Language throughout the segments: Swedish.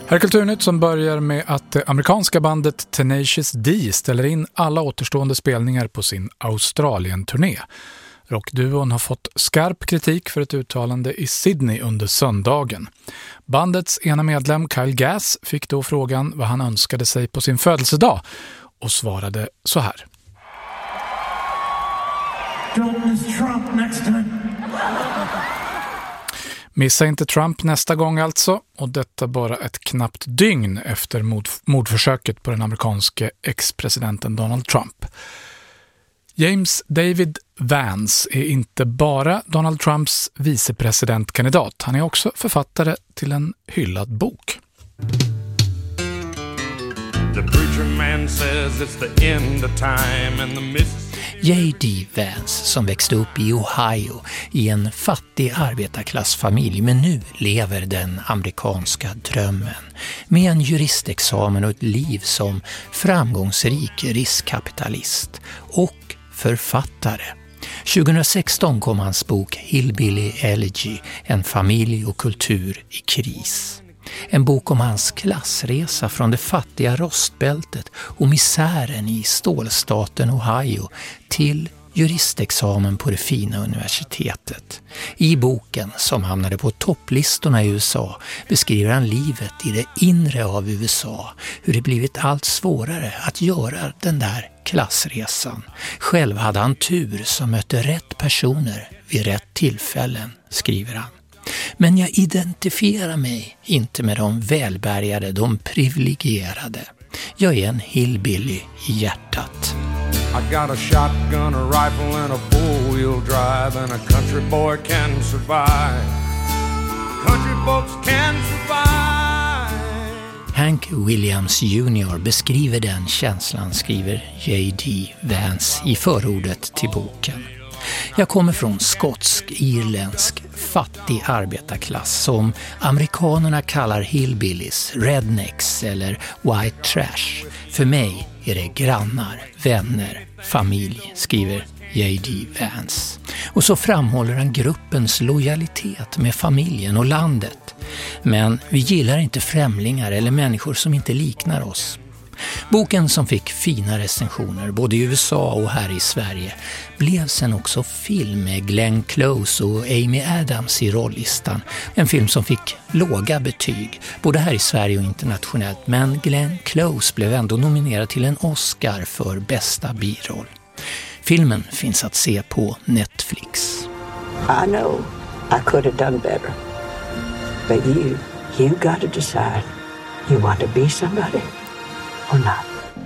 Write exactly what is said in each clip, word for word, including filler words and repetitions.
Här är Kulturnytt som börjar med att det amerikanska bandet Tenacious D ställer in alla återstående spelningar på sin Australien-turné. Rockduon har fått skarp kritik för ett uttalande i Sydney under söndagen. Bandets ena medlem Kyle Gass fick då frågan vad han önskade sig på sin födelsedag och svarade så här. Don't miss Trump next time. Missa inte Trump nästa gång alltså, och detta bara ett knappt dygn efter mord- mordförsöket på den amerikanske ex-presidenten Donald Trump. James David Vance är inte bara Donald Trumps vicepresidentkandidat, han är också författare till en hyllad bok. The preacher man says it's the end of time and the Mississippi. J D Vance, som växte upp i Ohio i en fattig arbetarklassfamilj, men nu lever den amerikanska drömmen med en juristexamen och ett liv som framgångsrik riskkapitalist och författare. tjugohundrasexton kom hans bok Hillbilly Elegy, en familj och kultur i kris. En bok om hans klassresa från det fattiga rostbältet och misären i stålstaten Ohio till juristexamen på det fina universitetet. I boken, som hamnade på topplistorna i U S A, beskriver han livet i det inre av U S A, hur det blivit allt svårare att göra den där klassresan. Själv hade han tur som mötte rätt personer vid rätt tillfällen, skriver han. Men jag identifierar mig inte med de välbärgade, de privilegierade. Jag är en hillbilly i hjärtat. I got a shotgun, a rifle and a four-wheel drive, and a country boy can survive. Country folks can survive. Hank Williams junior beskriver den känslan, skriver J D Vance i förordet till boken. Jag kommer från skotsk-irländsk fattig arbetarklass som amerikanerna kallar hillbillies, rednecks eller white trash. För mig är det grannar, vänner, familj, skriver J D Vance. Och så framhåller han gruppens lojalitet med familjen och landet. Men vi gillar inte främlingar eller människor som inte liknar oss. Boken, som fick fina recensioner både i U S A och här i Sverige, blev sen också film med Glenn Close och Amy Adams i rollistan. En film som fick låga betyg både här i Sverige och internationellt, men Glenn Close blev ändå nominerad till en Oscar för bästa biroll. Filmen finns att se på Netflix. I know I could have done better. But you, you got to decide. You want to be somebody or not.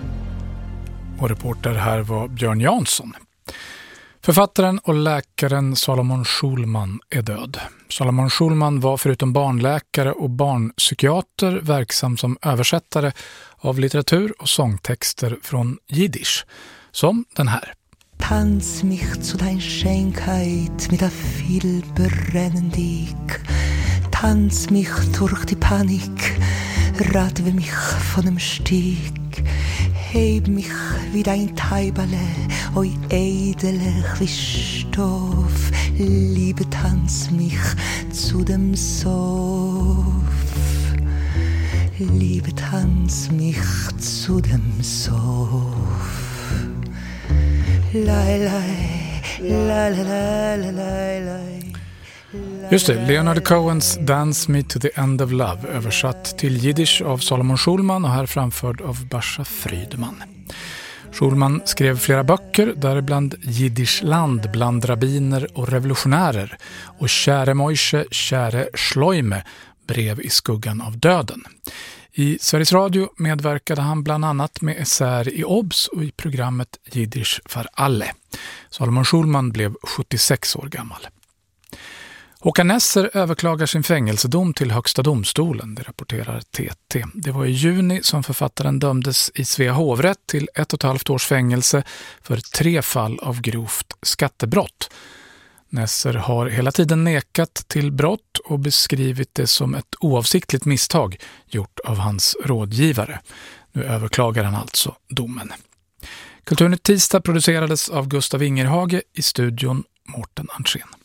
Och reporter här var Björn Jansson. Författaren och läkaren Solomon Schulman är död. Solomon Schulman var förutom barnläkare och barnpsykiater verksam som översättare av litteratur och sångtexter från jiddisch, som den här. Tanz mich zu dein Schenkeit mit a viel brennendig. Tanz mich durch die Panik, radwe mich von dem Stieg. Heb mich wie dein Taibale, oi edelig wie Stoff. Liebe, tanz mich zu dem Sof. Liebe, tanz mich zu dem Sof. Lai, lai, lai, lai, lai, lai, lai. Just det, Leonard Cohens Dance Me to the End of Love, översatt till jiddisch av Solomon Schulman och här framförd av Basha Frydman. Schulman skrev flera böcker, däribland Jiddischland bland rabbiner och revolutionärer och Käre Moishe, Käre Schloime, brev i skuggan av döden. I Sveriges Radio medverkade han bland annat med essäer i Obs och i programmet Jiddisch för alle. Solomon Schulman blev sjuttiosex år gammal. Håkan Nesser överklagar sin fängelsedom till Högsta domstolen, det rapporterar T T. Det var i juni som författaren dömdes i Svea hovrätt till ett och ett halvt års fängelse för tre fall av grovt skattebrott. Nesser har hela tiden nekat till brott och beskrivit det som ett oavsiktligt misstag gjort av hans rådgivare. Nu överklagar han alltså domen. Kulturnytt tisdag producerades av Gustav Ingerhage, i studion Mårten Andrén.